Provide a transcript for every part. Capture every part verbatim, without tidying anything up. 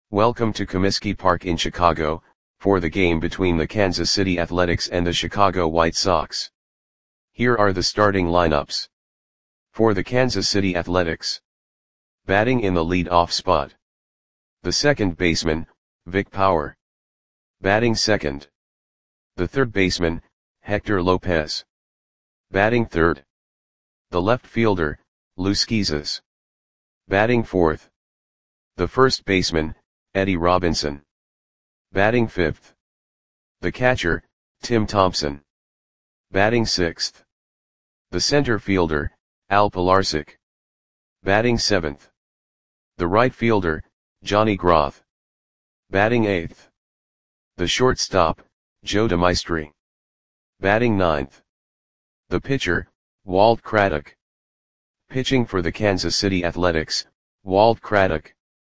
Welcome to Comiskey Park in Chicago, for the game between the Kansas City Athletics and the Chicago White Sox. Here are the starting lineups. For the Kansas City Athletics. Batting in the lead-off spot. The second baseman, Vic Power. Batting second. The third baseman, Hector Lopez. Batting third. The left fielder, Lou Schizas. Batting fourth. The first baseman, Eddie Robinson. Batting fifth. The catcher, Tim Thompson. Batting sixth. The center fielder, Al Pilarczyk. Batting seventh. The right fielder, Johnny Groth. Batting eighth. The shortstop, Joe DeMaestri. Batting ninth. The pitcher, Walt Craddock. Pitching for the Kansas City Athletics, Walt Craddock.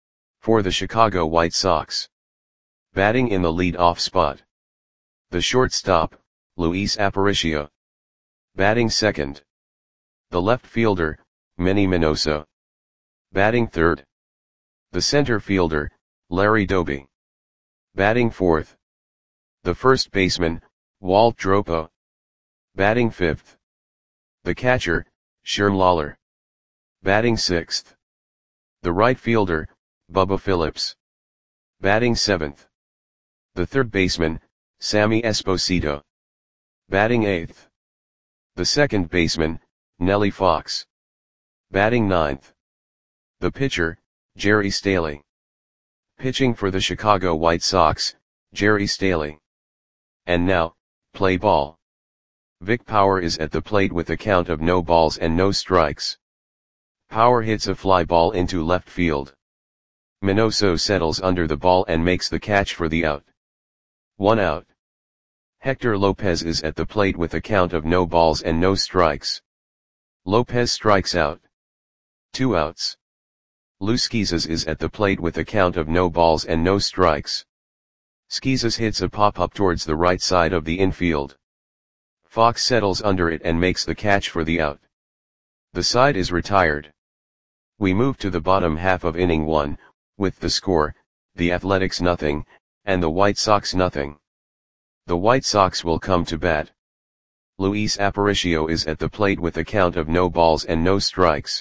For the Chicago White Sox. Batting in the lead-off spot. The shortstop, Luis Aparicio. Batting second. The left fielder, Manny Minoso. Batting third. The center fielder, Larry Doby. Batting fourth. The first baseman, Walt Dropo. Batting fifth. The catcher, Sherm Lawler. Batting sixth. The right fielder, Bubba Phillips. Batting seventh. The third baseman, Sammy Esposito. Batting eighth. The second baseman, Nellie Fox. Batting ninth. The pitcher, Jerry Staley. Pitching for the Chicago White Sox, Jerry Staley. And now, play ball. Vic Power is at the plate with a count of no balls and no strikes. Power hits a fly ball into left field. Minoso settles under the ball and makes the catch for the out. One out. Hector Lopez is at the plate with a count of no balls and no strikes. Lopez strikes out. Two outs. Lou Schizas is at the plate with a count of no balls and no strikes. Schizas hits a pop-up towards the right side of the infield. Fox settles under it and makes the catch for the out. The side is retired. We move to the bottom half of inning one, with the score, the Athletics nothing, and the White Sox nothing. The White Sox will come to bat. Luis Aparicio is at the plate with a count of no balls and no strikes.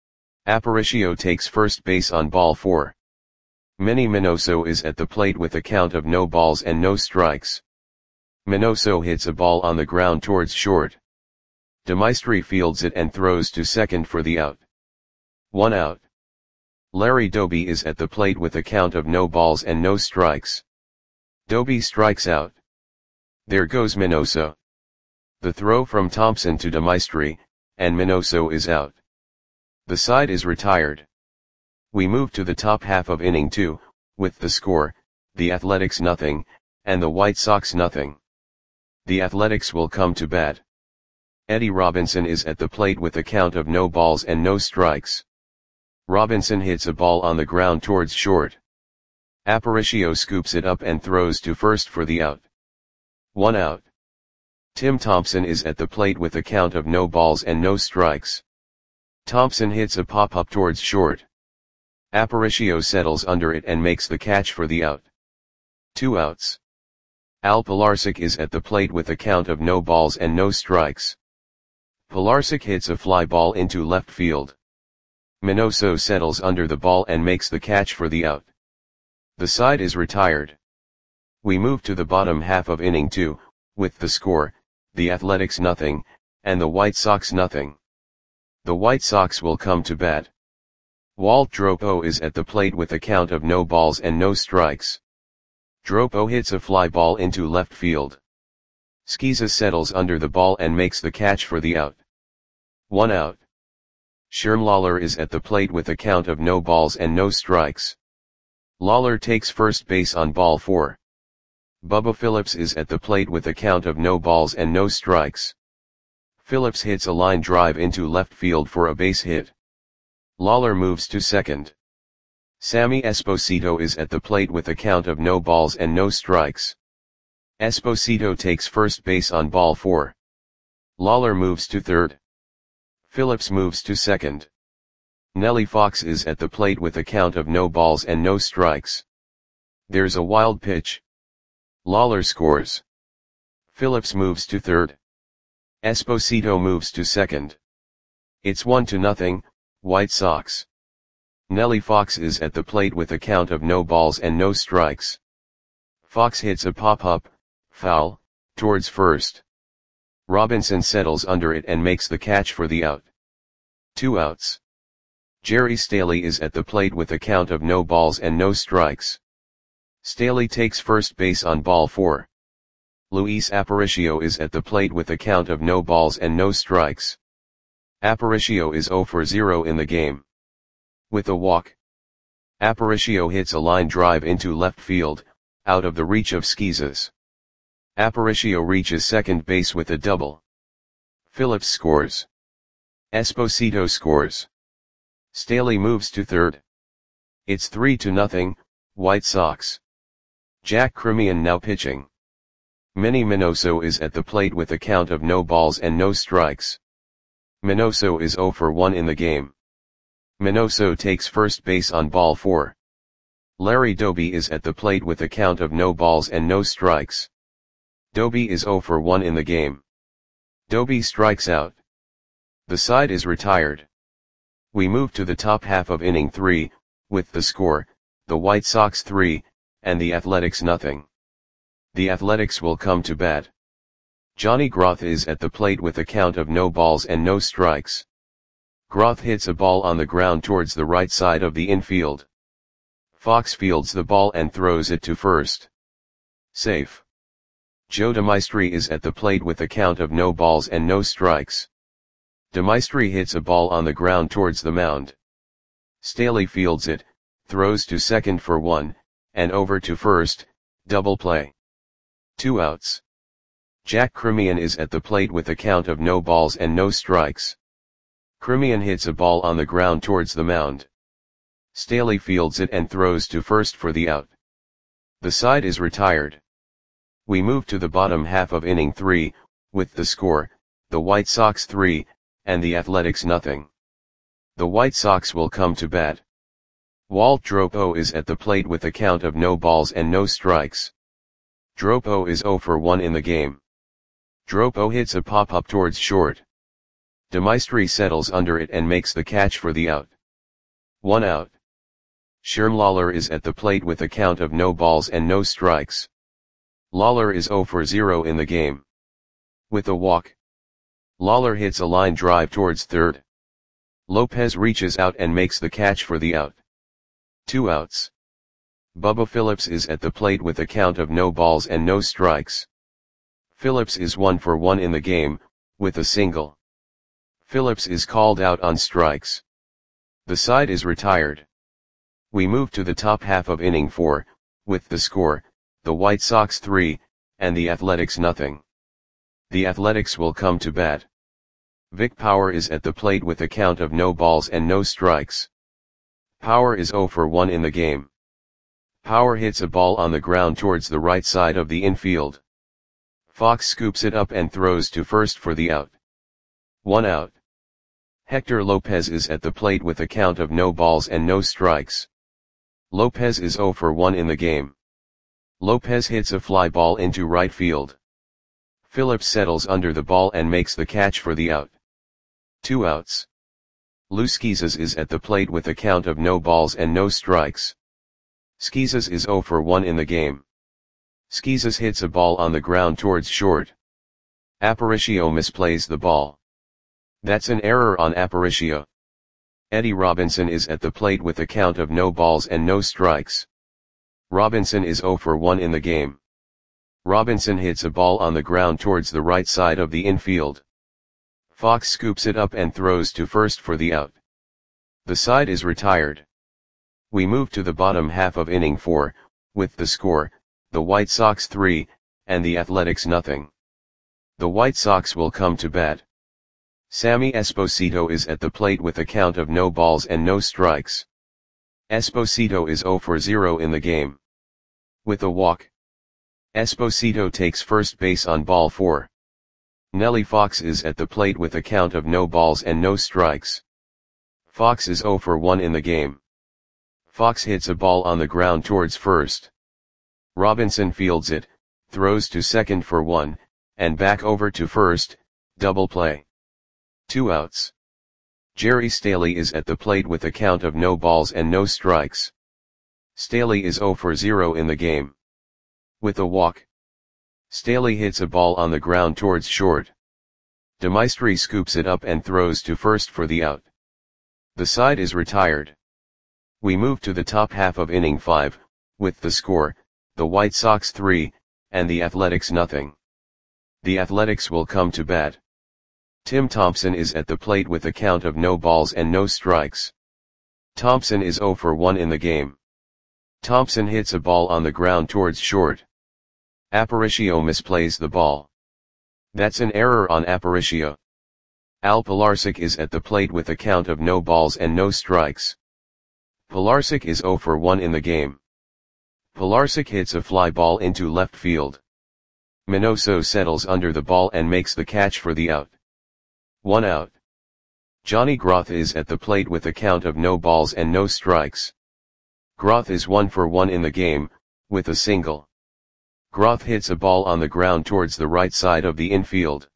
Aparicio takes first base on ball four. Manny Minoso is at the plate with a count of no balls and no strikes. Minoso hits a ball on the ground towards short. DeMaestri fields it and throws to second for the out. One out. Larry Doby is at the plate with a count of no balls and no strikes. Doby strikes out. There goes Minoso. The throw from Thompson to DeMaestri, and Minoso is out. The side is retired. We move to the top half of inning two, with the score, the Athletics nothing, and the White Sox nothing. The Athletics will come to bat. Eddie Robinson is at the plate with a count of no balls and no strikes. Robinson hits a ball on the ground towards short. Aparicio scoops it up and throws to first for the out. One out. Tim Thompson is at the plate with a count of no balls and no strikes. Thompson hits a pop-up towards short. Aparicio settles under it and makes the catch for the out. Two outs. Al Pilarczyk is at the plate with a count of no balls and no strikes. Pilarczyk hits a fly ball into left field. Minoso settles under the ball and makes the catch for the out. The side is retired. We move to the bottom half of inning two, with the score, the Athletics nothing, and the White Sox nothing. The White Sox will come to bat. Walt Dropo is at the plate with a count of no balls and no strikes. Dropo hits a fly ball into left field. Schizas settles under the ball and makes the catch for the out. One out. Sherm Lawler is at the plate with a count of no balls and no strikes. Lawler takes first base on ball four. Bubba Phillips is at the plate with a count of no balls and no strikes. Phillips hits a line drive into left field for a base hit. Lawler moves to second. Sammy Esposito is at the plate with a count of no balls and no strikes. Esposito takes first base on ball four. Lawler moves to third. Phillips moves to second. Nellie Fox is at the plate with a count of no balls and no strikes. There's a wild pitch. Lawler scores. Phillips moves to third. Esposito moves to second. It's one to nothing, White Sox. Nellie Fox is at the plate with a count of no balls and no strikes. Fox hits a pop-up, foul, towards first. Robinson settles under it and makes the catch for the out. Two outs. Jerry Staley is at the plate with a count of no balls and no strikes. Staley takes first base on ball four. Luis Aparicio is at the plate with a count of no balls and no strikes. Aparicio is zero for zero in the game. With a walk, Aparicio hits a line drive into left field, out of the reach of Skeezas. Aparicio reaches second base with a double. Phillips scores. Esposito scores. Staley moves to third. It's three to nothing, White Sox. Jack Crimean now pitching. Manny Minoso is at the plate with a count of no balls and no strikes. Minoso is zero for one in the game. Minoso takes first base on ball four. Larry Doby is at the plate with a count of no balls and no strikes. Doby is zero for one in the game. Doby strikes out. The side is retired. We move to the top half of inning three, with the score, the White Sox three, and the Athletics nothing. The Athletics will come to bat. Johnny Groth is at the plate with a count of no balls and no strikes. Groth hits a ball on the ground towards the right side of the infield. Fox fields the ball and throws it to first. Safe. Joe DeMaestri is at the plate with a count of no balls and no strikes. DeMaestri hits a ball on the ground towards the mound. Staley fields it, throws to second for one, and over to first, double play. Two outs. Jack Crimean is at the plate with a count of no balls and no strikes. Crimean hits a ball on the ground towards the mound. Staley fields it and throws to first for the out. The side is retired. We move to the bottom half of inning three, with the score, the White Sox three, and the Athletics nothing. The White Sox will come to bat. Walt Dropo is at the plate with a count of no balls and no strikes. Dropo is zero for one in the game. Dropo hits a pop-up towards short. DeMaestri settles under it and makes the catch for the out. One out. Sherm Lawler is at the plate with a count of no balls and no strikes. Lawler is zero for zero in the game. With a walk, Lawler hits a line drive towards third. Lopez reaches out and makes the catch for the out. Two outs. Bubba Phillips is at the plate with a count of no balls and no strikes. Phillips is one for one in the game, with a single. Phillips is called out on strikes. The side is retired. We move to the top half of inning four, with the score, the White Sox three, and the Athletics nothing. The Athletics will come to bat. Vic Power is at the plate with a count of no balls and no strikes. Power is zero for one in the game. Power hits a ball on the ground towards the right side of the infield. Fox scoops it up and throws to first for the out. One out. Hector Lopez is at the plate with a count of no balls and no strikes. Lopez is zero for one in the game. Lopez hits a fly ball into right field. Phillips settles under the ball and makes the catch for the out. Two outs. Lou Skeezas is at the plate with a count of no balls and no strikes. Skeezas is zero for one in the game. Skeezas hits a ball on the ground towards short. Aparicio misplays the ball. That's an error on Aparicio. Eddie Robinson is at the plate with a count of no balls and no strikes. Robinson is zero for one in the game. Robinson hits a ball on the ground towards the right side of the infield. Fox scoops it up and throws to first for the out. The side is retired. We move to the bottom half of inning four, with the score, the White Sox three, and the Athletics nothing. The White Sox will come to bat. Sammy Esposito is at the plate with a count of no balls and no strikes. Esposito is zero for zero in the game. With a walk, Esposito takes first base on ball four. Nellie Fox is at the plate with a count of no balls and no strikes. Fox is zero for one in the game. Fox hits a ball on the ground towards first. Robinson fields it, throws to second for one, and back over to first, double play. Two outs. Jerry Staley is at the plate with a count of no balls and no strikes. Staley is zero for zero in the game. With a walk, Staley hits a ball on the ground towards short. DeMaestri scoops it up and throws to first for the out. The side is retired. We move to the top half of inning five, with the score, the White Sox three, and the Athletics nothing. The Athletics will come to bat. Tim Thompson is at the plate with a count of no balls and no strikes. Thompson is zero for one in the game. Thompson hits a ball on the ground towards short. Aparicio misplays the ball. That's an error on Aparicio. Al Pilarczyk is at the plate with a count of no balls and no strikes. Pilarczyk is zero for one in the game. Pilarczyk hits a fly ball into left field. Minoso settles under the ball and makes the catch for the out. One out. Johnny Groth is at the plate with a count of no balls and no strikes. Groth is one for one in the game, with a single. Groth hits a ball on the ground towards the right side of the infield.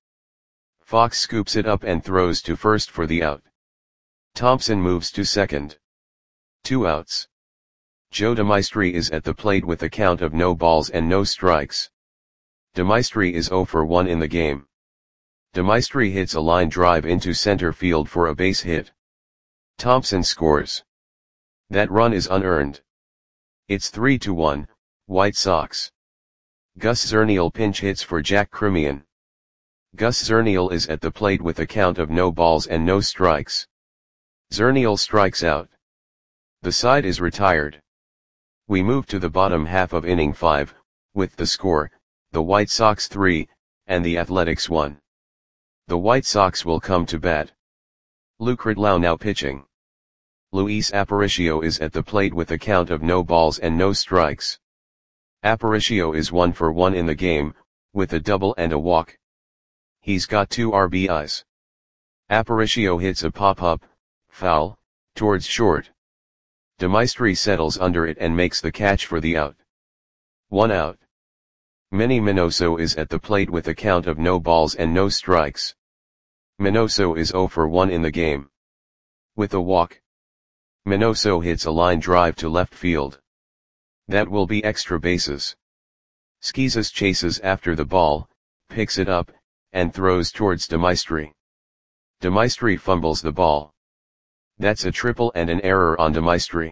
Fox scoops it up and throws to first for the out. Thompson moves to second. Two outs. Joe DeMaestri is at the plate with a count of no balls and no strikes. DeMaestri is zero for one in the game. DeMaestri hits a line drive into center field for a base hit. Thompson scores. That run is unearned. It's three to one, White Sox. Gus Zernial pinch hits for Jack Krimian. Gus Zernial is at the plate with a count of no balls and no strikes. Zernial strikes out. The side is retired. We move to the bottom half of inning five, with the score, the White Sox three, and the Athletics one. The White Sox will come to bat. Luke Ridlow now pitching. Luis Aparicio is at the plate with a count of no balls and no strikes. Aparicio is one for one in the game, with a double and a walk. He's got two R B Is. Aparicio hits a pop-up, foul, towards short. DeMaestri settles under it and makes the catch for the out. One out. Manny Minoso is at the plate with a count of no balls and no strikes. Minoso is zero for one in the game. With a walk, Minoso hits a line drive to left field. That will be extra bases. Skeezas chases after the ball, picks it up, and throws towards DeMaestri. DeMaestri fumbles the ball. That's a triple and an error on DeMaestri.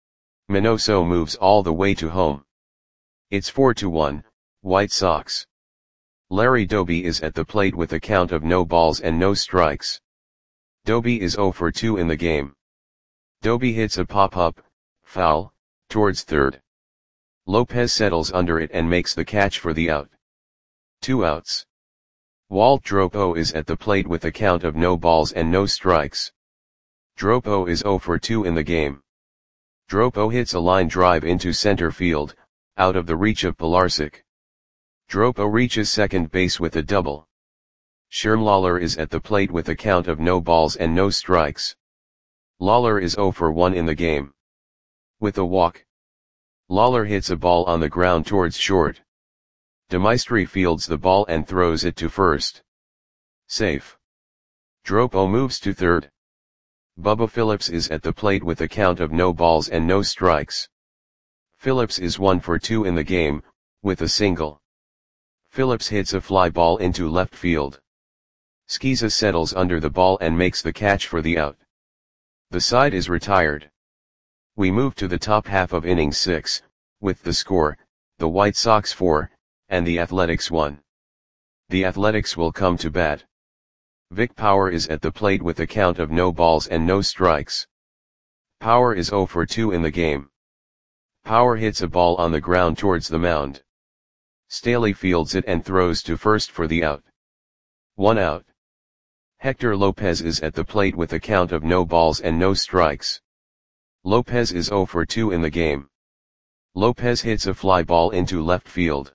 Minoso moves all the way to home. It's four to one, White Sox. Larry Doby is at the plate with a count of no balls and no strikes. Doby is zero for two in the game. Doby hits a pop-up, foul, towards third. Lopez settles under it and makes the catch for the out. Two outs. Walt Dropo is at the plate with a count of no balls and no strikes. Dropo is zero for two in the game. Dropo hits a line drive into center field, out of the reach of Pilarczyk. Dropo reaches second base with a double. Sherm Lawler is at the plate with a count of no balls and no strikes. Lawler is zero for one in the game. With a walk, Lawler hits a ball on the ground towards short. DeMaestri fields the ball and throws it to first. Safe. Dropo moves to third. Bubba Phillips is at the plate with a count of no balls and no strikes. Phillips is one for two in the game, with a single. Phillips hits a fly ball into left field. Skeeza settles under the ball and makes the catch for the out. The side is retired. We move to the top half of inning six, with the score, the White Sox four, and the Athletics one. The Athletics will come to bat. Vic Power is at the plate with a count of no balls and no strikes. Power is zero for two in the game. Power hits a ball on the ground towards the mound. Staley fields it and throws to first for the out. One out. Hector Lopez is at the plate with a count of no balls and no strikes. Lopez is zero for two in the game. Lopez hits a fly ball into left field.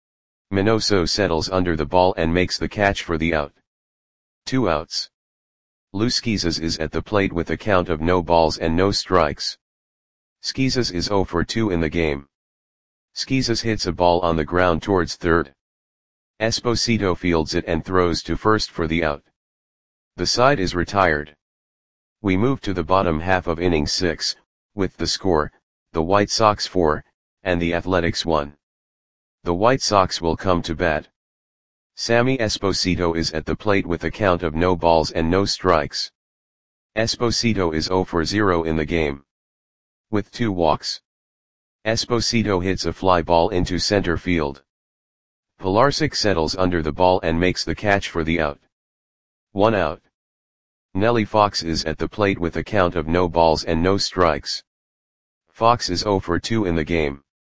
Minoso settles under the ball and makes the catch for the out. Two outs. Lou Skeezas is at the plate with a count of no balls and no strikes. Skeezas is zero for two in the game. Skeezas hits a ball on the ground towards third. Esposito fields it and throws to first for the out. The side is retired. We move to the bottom half of inning six, with the score, the White Sox four, and the Athletics one. The White Sox will come to bat. Sammy Esposito is at the plate with a count of no balls and no strikes. Esposito is zero for zero in the game. With two walks. Esposito hits a fly ball into center field. Pilarczyk settles under the ball and makes the catch for the out. One out. Nelly Fox is at the plate with a count of no balls and no strikes. Fox is zero for two in the game.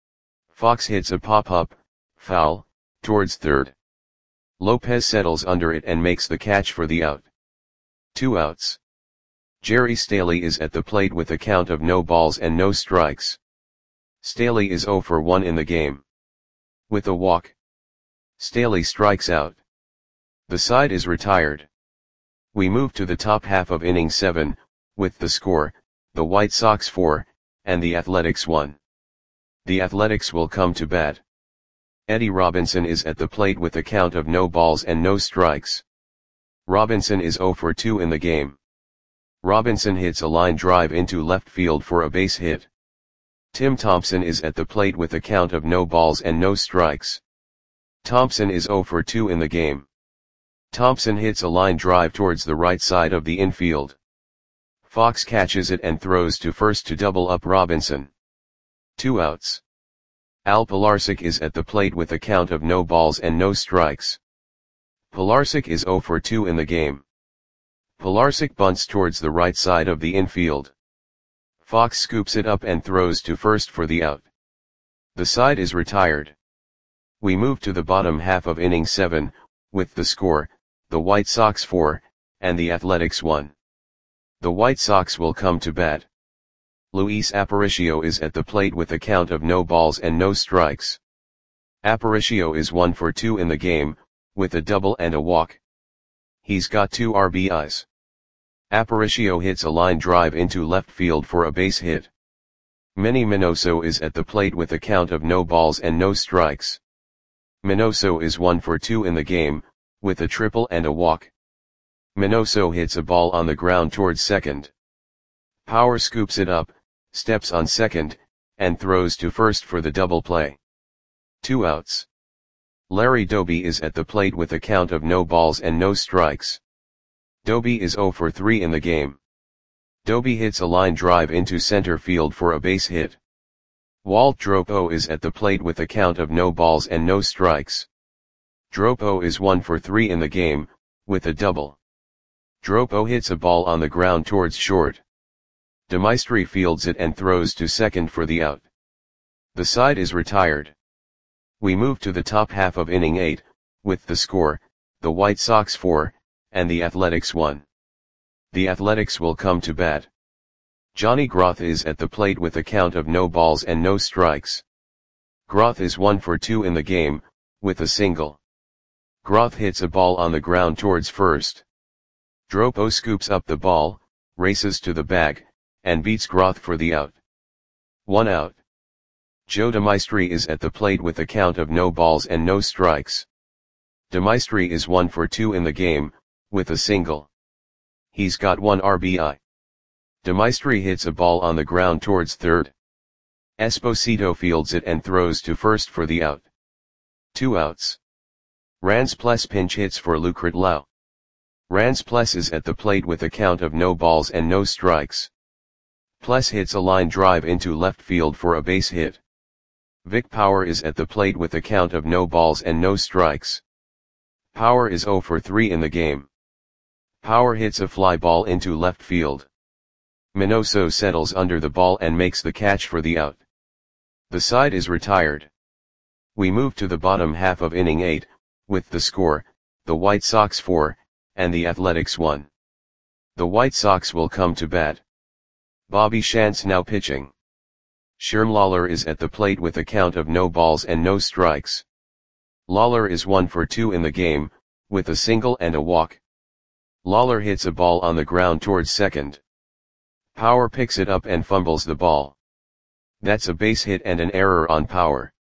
Fox hits a pop-up, foul, towards third. Lopez settles under it and makes the catch for the out. Two outs. Jerry Staley is at the plate with a count of no balls and no strikes. Staley is zero for one in the game. With a walk. Staley strikes out. The side is retired. We move to the top half of inning seven, with the score, the White Sox four, and the Athletics one. The Athletics will come to bat. Eddie Robinson is at the plate with a count of no balls and no strikes. Robinson is zero for two in the game. Robinson hits a line drive into left field for a base hit. Tim Thompson is at the plate with a count of no balls and no strikes. Thompson is zero for two in the game. Thompson hits a line drive towards the right side of the infield. Fox catches it and throws to first to double up Robinson. Two outs. Al Pilarczyk is at the plate with a count of no balls and no strikes. Pilarczyk is zero for two in the game. Pilarczyk bunts towards the right side of the infield. Fox scoops it up and throws to first for the out. The side is retired. We move to the bottom half of inning seven, with the score, the White Sox four, and the Athletics one. The White Sox will come to bat. Luis Aparicio is at the plate with a count of no balls and no strikes. Aparicio is one for two in the game, with a double and a walk. He's got two R B Is. Aparicio hits a line drive into left field for a base hit. Manny Minoso is at the plate with a count of no balls and no strikes. Minoso is one for two in the game, with a triple and a walk. Minoso hits a ball on the ground towards second. Power scoops it up, steps on second, and throws to first for the double play. Two outs. Larry Doby is at the plate with a count of no balls and no strikes. Doby is zero for three in the game. Doby hits a line drive into center field for a base hit. Walt Dropo is at the plate with a count of no balls and no strikes. Dropo is one for three in the game, with a double. Dropo hits a ball on the ground towards short. DeMaestri fields it and throws to second for the out. The side is retired. We move to the top half of inning eight, with the score, the White Sox four, and the Athletics one. The Athletics will come to bat. Johnny Groth is at the plate with a count of no balls and no strikes. Groth is one for two in the game, with a single. Groth hits a ball on the ground towards first. Dropo scoops up the ball, races to the bag, and beats Groth for the out. One out. Joe DeMaestri is at the plate with a count of no balls and no strikes. DeMaestri is one for two in the game, with a single. He's got one R B I. DeMaestri hits a ball on the ground towards third. Esposito fields it and throws to first for the out. Two outs. Ransplus pinch hits for Lucret Lau. Ransplus is at the plate with a count of no balls and no strikes. Pless hits a line drive into left field for a base hit. Vic Power is at the plate with a count of no balls and no strikes. Power is zero for three in the game. Power hits a fly ball into left field. Minoso settles under the ball and makes the catch for the out. The side is retired. We move to the bottom half of inning eight, with the score, the White Sox four, and the Athletics one. The White Sox will come to bat. Bobby Shantz now pitching. Sherm Lawler is at the plate with a count of no balls and no strikes. Lawler is one for two in the game, with a single and a walk. Lawler hits a ball on the ground towards second. Power picks it up and fumbles the ball. That's a base hit and an error on Power.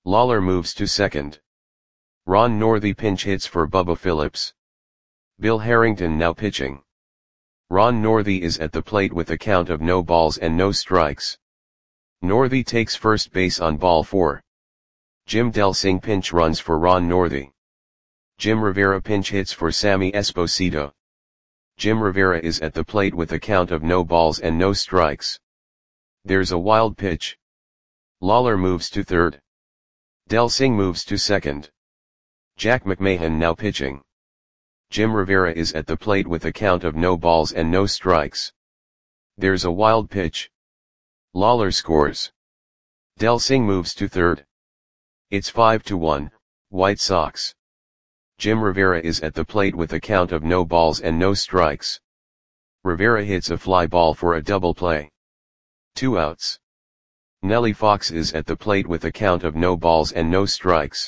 Lawler moves to second. Ron Northey pinch hits for Bubba Phillips. Bill Harrington now pitching. Ron Northey is at the plate with a count of no balls and no strikes. Northey takes first base on ball four. Jim Delsing pinch runs for Ron Northey. Jim Rivera pinch hits for Sammy Esposito. Jim Rivera is at the plate with a count of no balls and no strikes. There's a wild pitch. Lawler moves to third. Delsing moves to second. Jack McMahon now pitching. Jim Rivera is at the plate with a count of no balls and no strikes. There's a wild pitch. Lawler scores. Delsing moves to third. It's five to one, White Sox. Jim Rivera is at the plate with a count of no balls and no strikes. Rivera hits a fly ball for a double play. Two outs. Nellie Fox is at the plate with a count of no balls and no strikes.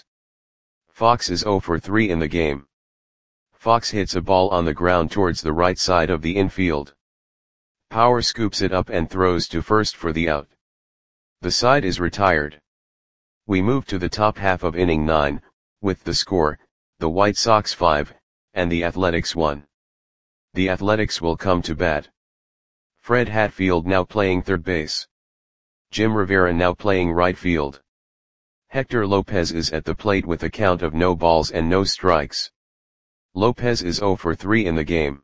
Fox is oh for three in the game. Fox hits a ball on the ground towards the right side of the infield. Power scoops it up and throws to first for the out. The side is retired. We move to the top half of inning nine, with the score, the White Sox five, and the Athletics one. The Athletics will come to bat. Fred Hatfield now playing third base. Jim Rivera now playing right field. Hector Lopez is at the plate with a count of no balls and no strikes. Lopez is oh for three in the game.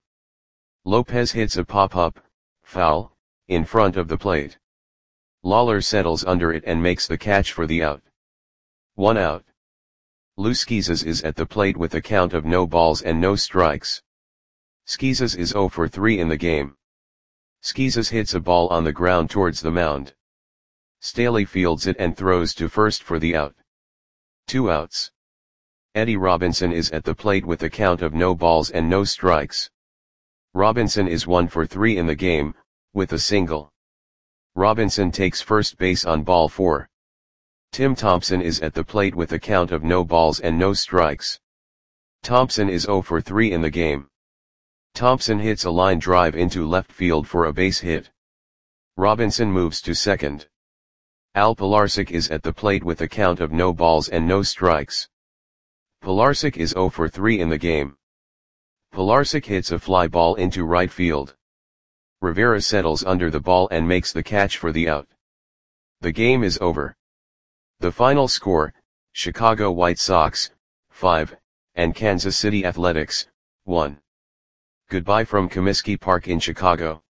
Lopez hits a pop-up, foul, in front of the plate. Lawler settles under it and makes the catch for the out. One out. Lou Schizas is at the plate with a count of no balls and no strikes. Schizas is oh for three in the game. Schizas hits a ball on the ground towards the mound. Staley fields it and throws to first for the out. Two outs. Eddie Robinson is at the plate with a count of no balls and no strikes. Robinson is one for three in the game, with a single. Robinson takes first base on ball four. Tim Thompson is at the plate with a count of no balls and no strikes. Thompson is oh for three in the game. Thompson hits a line drive into left field for a base hit. Robinson moves to second. Al Pilarczyk is at the plate with a count of no balls and no strikes. Pilarczyk is oh for three in the game. Pilarczyk hits a fly ball into right field. Rivera settles under the ball and makes the catch for the out. The game is over. The final score, Chicago White Sox, five, and Kansas City Athletics, one. Goodbye from Comiskey Park in Chicago.